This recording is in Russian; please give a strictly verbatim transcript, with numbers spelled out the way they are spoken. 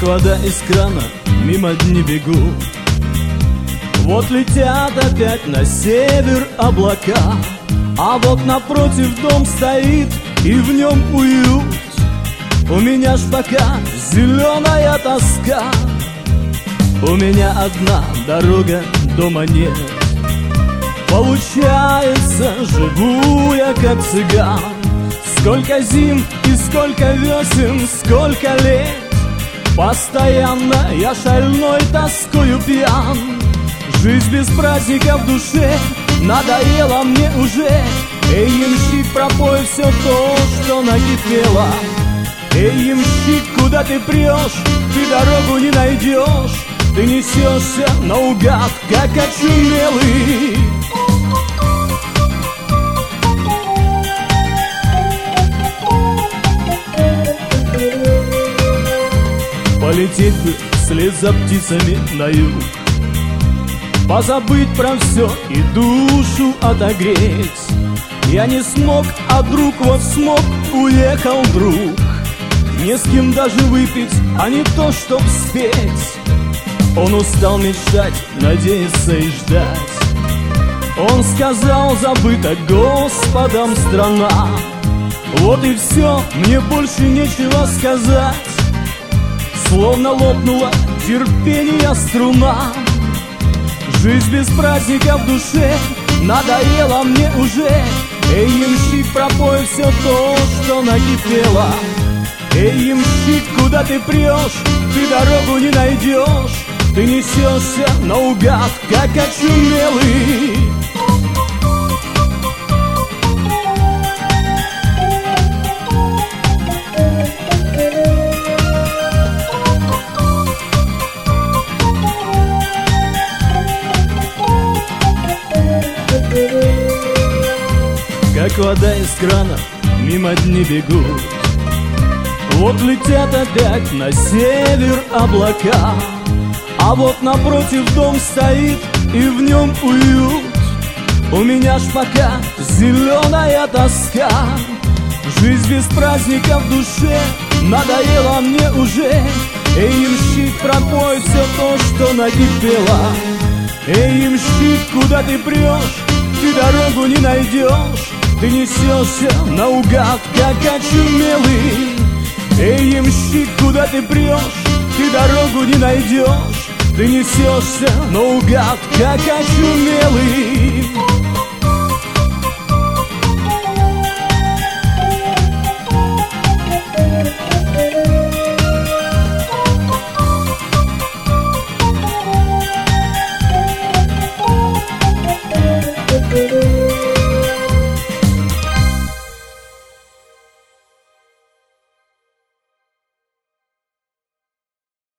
как вода из крана, мимо дни бегут. Вот летят опять на север облака, а вот напротив дом стоит, и в нем уют. У меня ж пока зеленая тоска, у меня одна дорога, дома нет. Получается, живу я как цыган. Сколько зим и сколько весен, сколько лет, постоянно я шальной тоскою пьян. Жизнь без праздника в душе надоела мне уже. Эй, ямщик, пропой все то, что накипело. Эй, ямщик, куда ты прешь? Ты дорогу не найдешь. Ты несешься наугад, как очумелый. Полететь бы вслед за птицами на юг, позабыть про все и душу отогреть. Я не смог, а друг вот смог, уехал друг. Не с кем даже выпить, а не то, чтоб спеть. Он устал мечтать, надеяться и ждать. Он сказал, забыта Господом страна. Вот и все, мне больше нечего сказать. Словно лопнула терпение струна. Жизнь без праздника в душе надоела мне уже. Эй, ямщик, пропой все то, что накипело. Эй, ямщик, куда ты прешь? Ты дорогу не найдешь. Ты несешься наугад, как очумелый. Как вода из крана, мимо дни бегут. Вот летят опять на север облака, а вот напротив дом стоит, и в нем уют. У меня ж пока зеленая тоска. Жизнь без праздника в душе надоела мне уже. Эй, ямщик, пропой все то, что накипело. Эй, ямщик, куда ты прешь? Ты дорогу не найдешь. Ты несешься наугад, как очумелый. Эй, ямщик, куда ты прешь? Ты дорогу не найдешь. Ты несешься наугад, как очумелый.